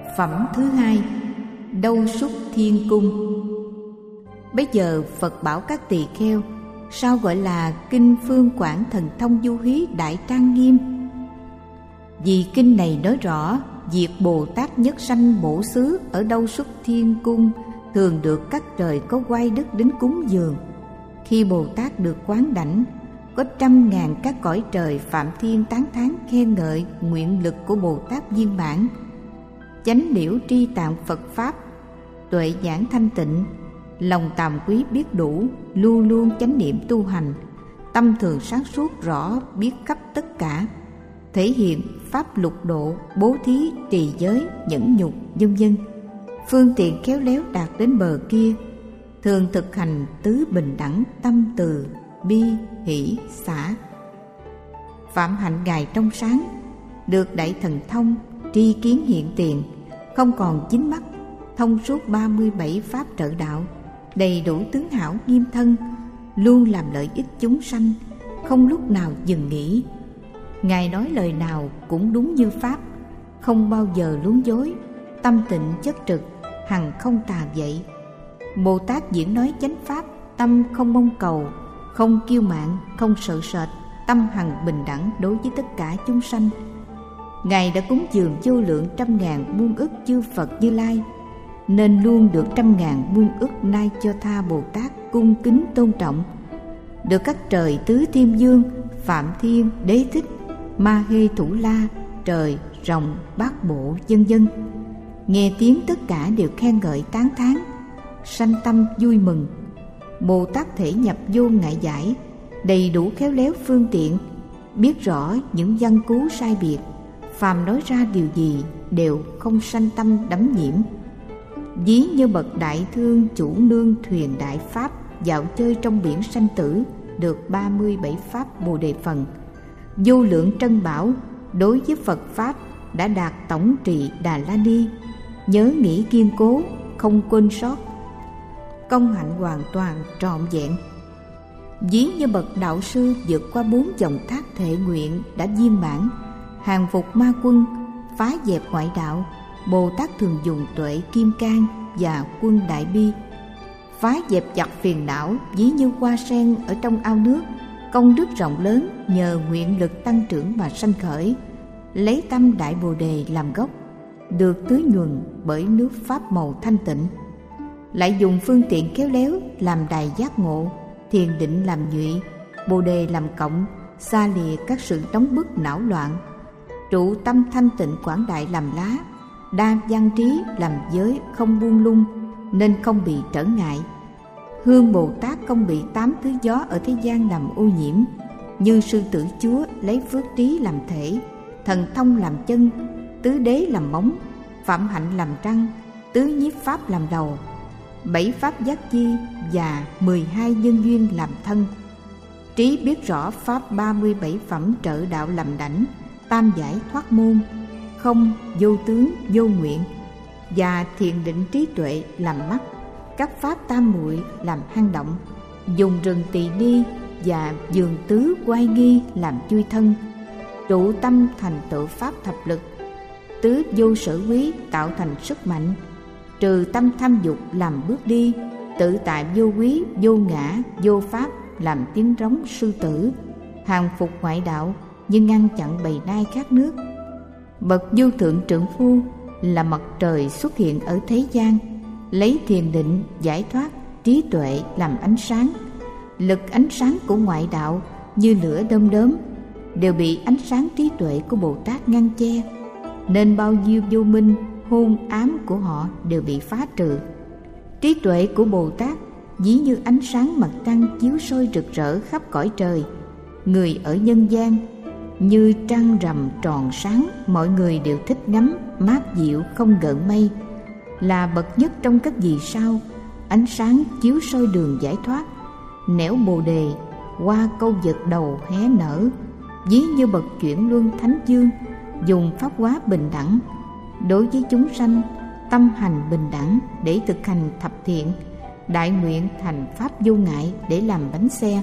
Phẩm thứ hai, Đâu Xuất Thiên Cung. Bây giờ Phật bảo các tỳ kheo, sao gọi là kinh Phương Quảng Thần Thông Du Hí đại trang nghiêm? Vì kinh này nói rõ việc Bồ Tát nhất sanh bổ xứ ở Đâu Xuất Thiên Cung thường được các trời có oai đức đến cúng dường. Khi Bồ Tát được quán đảnh, có 100.000 các cõi trời phạm thiên tán thán khen ngợi nguyện lực của Bồ Tát viên mãn. Chánh liễu tri tạng Phật Pháp, tuệ nhãn thanh tịnh, lòng tàm quý biết đủ, luôn luôn chánh niệm tu hành, tâm thường sáng suốt rõ biết khắp tất cả, thể hiện pháp lục độ, bố thí, trì giới, nhẫn nhục, vân vân. Phương tiện khéo léo đạt đến bờ kia, thường thực hành tứ bình đẳng, tâm từ, bi, hỷ, xả. Phạm hạnh Ngài trong sáng, được đại thần thông, tri kiến hiện tiền, không còn dính mắc, thông suốt 37 pháp trợ đạo, đầy đủ tướng hảo nghiêm thân, luôn làm lợi ích chúng sanh, không lúc nào dừng nghỉ. Ngài nói lời nào cũng đúng như pháp, không bao giờ luống dối, tâm tịnh chất trực, hằng không tà dậy. Bồ Tát diễn nói chánh pháp, tâm không mong cầu, không kiêu mạn, không sợ sệt, tâm hằng bình đẳng đối với tất cả chúng sanh. Ngài đã cúng dường vô lượng 100.000 muôn ức chư Phật Như Lai, nên luôn được 100.000 muôn ức nay cho tha Bồ Tát cung kính tôn trọng. Được các trời tứ thiên dương, Phạm Thiên, Đế Thích, Ma Hê Thủ La, trời, rồng, bát bộ, vân vân, nghe tiếng tất cả đều khen ngợi tán thán, sanh tâm vui mừng. Bồ Tát thể nhập vô ngại giải, đầy đủ khéo léo phương tiện, biết rõ những văn cú sai biệt, phàm nói ra điều gì đều không sanh tâm đắm nhiễm. Ví như bậc đại thương chủ nương thuyền đại pháp, dạo chơi trong biển sanh tử, được 37 pháp Bồ Đề phần, vô lượng trân bảo, đối với Phật pháp đã đạt tổng trì Đà La Ni, nhớ nghĩ kiên cố, không quên sót, công hạnh hoàn toàn trọn vẹn. Ví như bậc đạo sư vượt qua 4 dòng thác thệ nguyện đã viên mãn, hàng phục ma quân, phá dẹp ngoại đạo. Bồ Tát thường dùng tuệ kim cang và quân đại bi phá dẹp chặt phiền não, ví như hoa sen ở trong ao nước, công đức rộng lớn nhờ nguyện lực tăng trưởng mà sanh khởi, lấy tâm đại Bồ Đề làm gốc, được tưới nhuần bởi nước pháp màu thanh tịnh. Lại dùng phương tiện khéo léo làm đài giác ngộ, thiền định làm nhụy, Bồ Đề làm cộng, xa lìa các sự đóng bức não loạn, trụ tâm thanh tịnh quảng đại làm lá, đa văn trí làm giới không buông lung, nên không bị trở ngại. Hương Bồ Tát không bị 8 thứ gió ở thế gian làm ô nhiễm, như sư tử chúa lấy phước trí làm thể, thần thông làm chân, tứ đế làm móng, phạm hạnh làm trăng, tứ nhiếp pháp làm đầu, 7 pháp giác chi và 12 nhân duyên làm thân. Trí biết rõ pháp 37 phẩm trợ đạo làm đảnh, tam giải thoát môn, không, vô tướng, vô nguyện, và thiền định trí tuệ làm mắt, các pháp tam muội làm hang động, dùng rừng tỳ ni và vườn tứ quay nghi làm chui thân, trụ tâm thành tựu pháp thập lực, tứ vô sở quý tạo thành sức mạnh, trừ tâm tham dục làm bước đi, tự tại vô quý, vô ngã, vô pháp làm tiếng rống sư tử, hàng phục ngoại đạo nhưng ngăn chặn bầy nai khát nước. Bậc vô thượng trượng phu là mặt trời xuất hiện ở thế gian, lấy thiền định giải thoát trí tuệ làm ánh sáng. Lực ánh sáng của ngoại đạo như lửa đom đóm đều bị ánh sáng trí tuệ của Bồ Tát ngăn che, nên bao nhiêu vô minh hôn ám của họ đều bị phá trừ. Trí tuệ của Bồ Tát ví như ánh sáng mặt trăng chiếu soi rực rỡ khắp cõi trời. Người ở nhân gian như trăng rằm tròn sáng, mọi người đều thích ngắm, mát dịu không gợn mây, là bậc nhất trong các vì sao, ánh sáng chiếu soi đường giải thoát. Nẻo Bồ Đề, hoa câu vật đầu hé nở, ví như bậc chuyển luân thánh dương, dùng pháp hóa bình đẳng đối với chúng sanh, tâm hành bình đẳng để thực hành thập thiện, đại nguyện thành pháp vô ngại để làm bánh xe.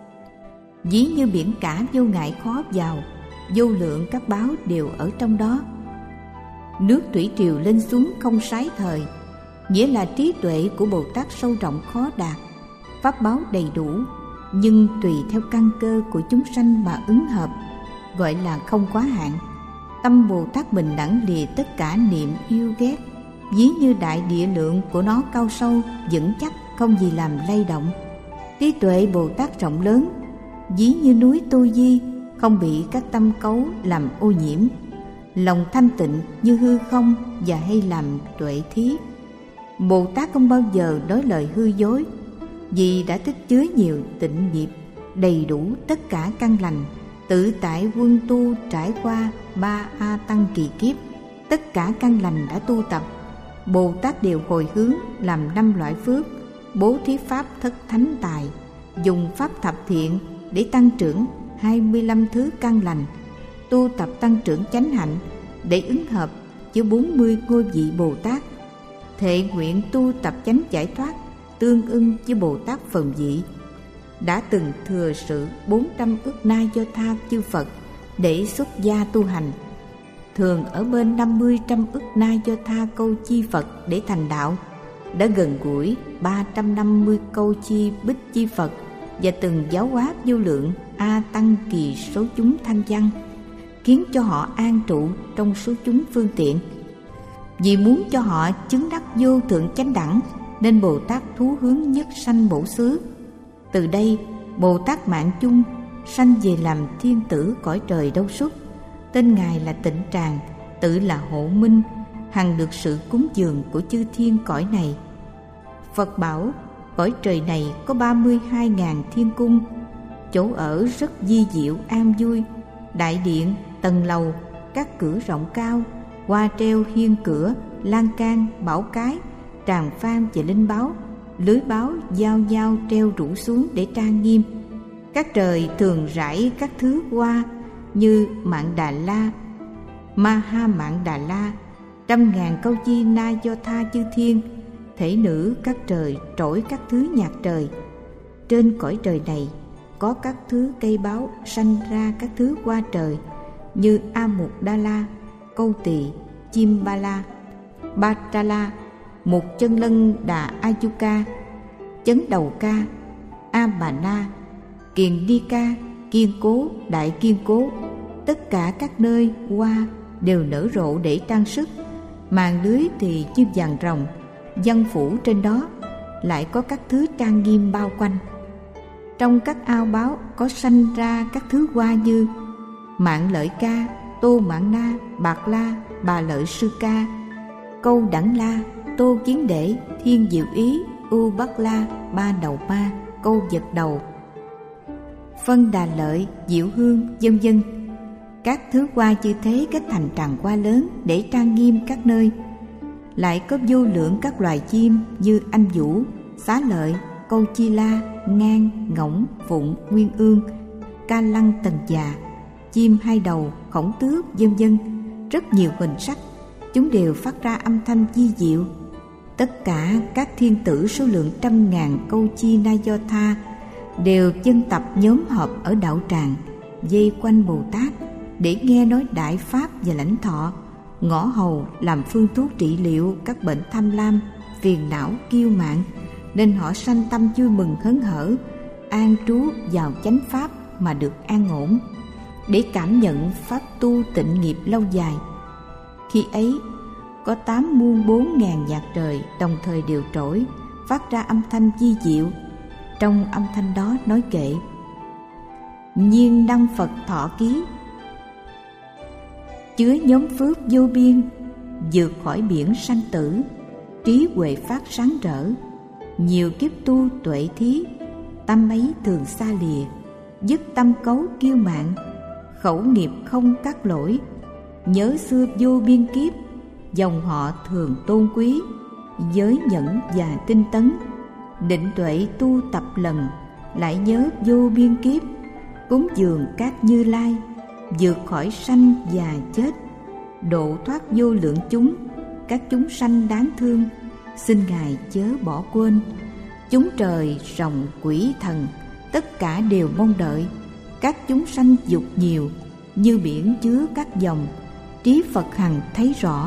Ví như biển cả vô ngại khó vào, vô lượng các báo đều ở trong đó. Nước thủy triều lên xuống không sái thời, nghĩa là trí tuệ của Bồ Tát sâu rộng khó đạt, pháp báo đầy đủ, nhưng tùy theo căn cơ của chúng sanh mà ứng hợp, gọi là không quá hạn. Tâm Bồ Tát bình đẳng lìa tất cả niệm yêu ghét, ví như đại địa lượng của nó cao sâu, vững chắc, không gì làm lay động. Trí tuệ Bồ Tát rộng lớn, ví như núi Tu Di, không bị các tâm cấu làm ô nhiễm. Lòng thanh tịnh như hư không và hay làm tuệ thí. Bồ Tát không bao giờ nói lời hư dối, vì đã tích chứa nhiều tịnh nghiệp, đầy đủ tất cả căn lành, tự tại quân tu trải qua 3 A Tăng kỳ kiếp. Tất cả căn lành đã tu tập, Bồ Tát đều hồi hướng làm 5 loại phước, bố thí pháp thất thánh tài, dùng pháp thập thiện để tăng trưởng 25 thứ căn lành, tu tập tăng trưởng chánh hạnh để ứng hợp với 40 ngôi vị Bồ Tát, thệ nguyện tu tập chánh giải thoát tương ưng với Bồ Tát phần vị. Đã từng thừa sự 400 ức na do tha chư Phật để xuất gia tu hành, thường ở bên 50-100 ức na do tha câu chi Phật để thành đạo, đã gần gũi 350 câu chi bích chi Phật và từng giáo hóa vô lượng A Tăng kỳ số chúng thanh văn, khiến cho họ an trụ trong số chúng phương tiện. Vì muốn cho họ chứng đắc vô thượng chánh đẳng, nên Bồ Tát thú hướng nhất sanh bổ xứ. Từ đây Bồ Tát Mạng Chung sanh về làm thiên tử cõi trời Đâu Xuất. Tên Ngài là Tịnh Tràng, tự là Hộ Minh, hằng được sự cúng dường của chư thiên cõi này. Phật bảo cõi trời này có 32.000 thiên cung, chỗ ở rất di diệu an vui, đại điện, tầng lầu, các cửa rộng cao, hoa treo hiên cửa, lan can, bảo cái, tràng phan và linh báo, lưới báo giao giao treo rủ xuống để trang nghiêm. Các trời thường rải các thứ hoa như Mạn Đà La, Ma Ha Mạn Đà La, 100.000 câu chi na do tha chư thiên, thể nữ các trời trỗi các thứ nhạc trời. Trên cõi trời này có các thứ cây báo sanh ra các thứ hoa trời như A Mục Đa La, Câu Tỳ, Chim Ba La, Ba Tra La, Mục Chân Lân Đà A Chu Ca, Chấn Đầu Ca, A Bà Na, Kiền Đi Ca, Kiên Cố, Đại Kiên Cố. Tất cả các nơi hoa đều nở rộ để trang sức, màn lưới thì như vàng rồng, văn phủ trên đó lại có các thứ trang nghiêm bao quanh. Trong các ao báo có sanh ra các thứ hoa như Mạn Lợi Ca, Tô Mạn Na, Bạc La, Bà Lợi Sư Ca, Câu Đẳng La, Tô Kiến Để, Thiên Diệu Ý, U Bắc La, Ba Đầu Ma, Câu Vật Đầu, Phân Đà Lợi, Diệu Hương, vân vân. Các thứ hoa như thế kết thành tràng hoa lớn để trang nghiêm các nơi. Lại có vô lượng các loài chim như Anh Vũ, Xá Lợi, Câu Chi La, Ngan, Ngỗng, Phụng, Nguyên Ương, Ca Lăng Tần Già, chim hai đầu, khổng tước, vân vân. Rất nhiều hình sắc, chúng đều phát ra âm thanh di diệu. Tất cả các thiên tử số lượng 100.000 câu chi na do tha đều chân tập nhóm họp ở đạo tràng, vây quanh Bồ Tát để nghe nói đại pháp và lãnh thọ, ngõ hầu làm phương thuốc trị liệu các bệnh tham lam, phiền não, kiêu mạn, nên họ sanh tâm vui mừng hớn hở, an trú vào chánh pháp mà được an ổn, để cảm nhận pháp tu tịnh nghiệp lâu dài. Khi ấy có 8 muôn 4.000 nhạc trời đồng thời đều trỗi, phát ra âm thanh di diệu. Trong âm thanh đó nói kệ: Nhiên đăng Phật thọ ký, chứa nhóm phước vô biên, vượt khỏi biển sanh tử, trí huệ phát sáng rỡ, nhiều kiếp tu tuệ thí, tâm ấy thường xa lìa, dứt tâm cấu kiêu mạn, khẩu nghiệp không các lỗi, nhớ xưa vô biên kiếp, dòng họ thường tôn quý, giới nhẫn và tinh tấn, định tuệ tu tập lần, lại nhớ vô biên kiếp, cúng dường các Như Lai, vượt khỏi sanh già chết, độ thoát vô lượng chúng, các chúng sanh đáng thương, xin Ngài chớ bỏ quên. Chúng trời rồng quỷ thần tất cả đều mong đợi, các chúng sanh dục nhiều như biển chứa các dòng, trí Phật hằng thấy rõ,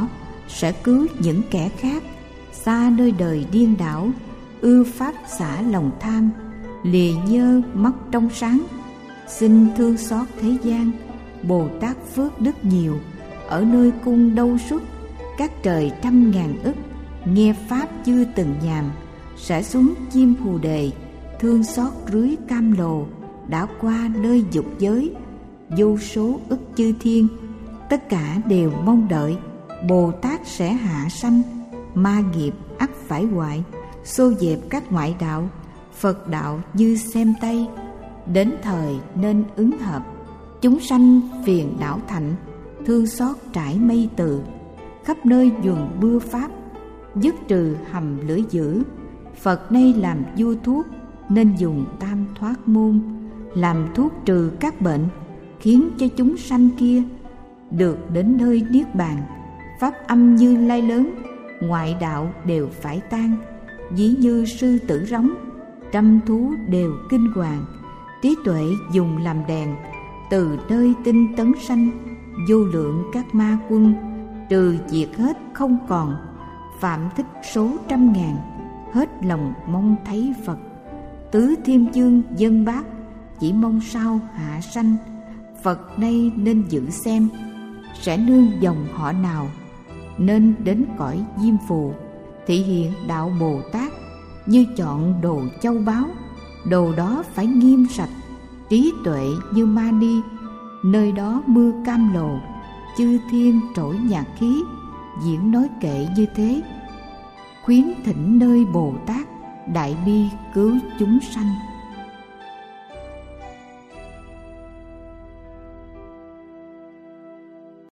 sẽ cứu những kẻ khác xa nơi đời điên đảo, ưa pháp xả lòng tham, lìa nhơ mắt trong sáng. Xin thương xót thế gian, Bồ Tát phước đức nhiều, ở nơi cung Đâu Xuất, các trời trăm ngàn ức, nghe pháp chưa từng nhàm, sẽ xuống chim Phù Đề, thương xót rưới cam lồ, đã qua nơi dục giới. Vô số ức chư thiên, tất cả đều mong đợi Bồ Tát sẽ hạ sanh. Ma nghiệp ắt phải hoại, xô dẹp các ngoại đạo, Phật đạo như xem tay, đến thời nên ứng hợp. Chúng sanh phiền não thạnh, thương xót trải mây từ, khắp nơi dùn bưa pháp, dứt trừ hầm lưỡi dữ. Phật nay làm vua thuốc, nên dùng tam thoát môn, làm thuốc trừ các bệnh, khiến cho chúng sanh kia được đến nơi niết bàn. Pháp âm Như Lai lớn, ngoại đạo đều phải tan, ví như sư tử rống, trăm thú đều kinh hoàng. Trí tuệ dùng làm đèn, từ nơi tinh tấn sanh, vô lượng các ma quân, trừ diệt hết không còn. Phạm thích số trăm ngàn, hết lòng mong thấy Phật. Tứ Thiên Chương dân bác, chỉ mong sao hạ sanh. Phật nay nên giữ xem, sẽ nương dòng họ nào, nên đến cõi Diêm Phù, thị hiện đạo Bồ Tát, như chọn đồ châu báu. Đồ đó phải nghiêm sạch, trí tuệ như ma ni, nơi đó mưa cam lồ, chư thiên trỗi nhạc khí, diễn nói kệ như thế. Khuyến thỉnh nơi Bồ Tát, đại bi cứu chúng sanh.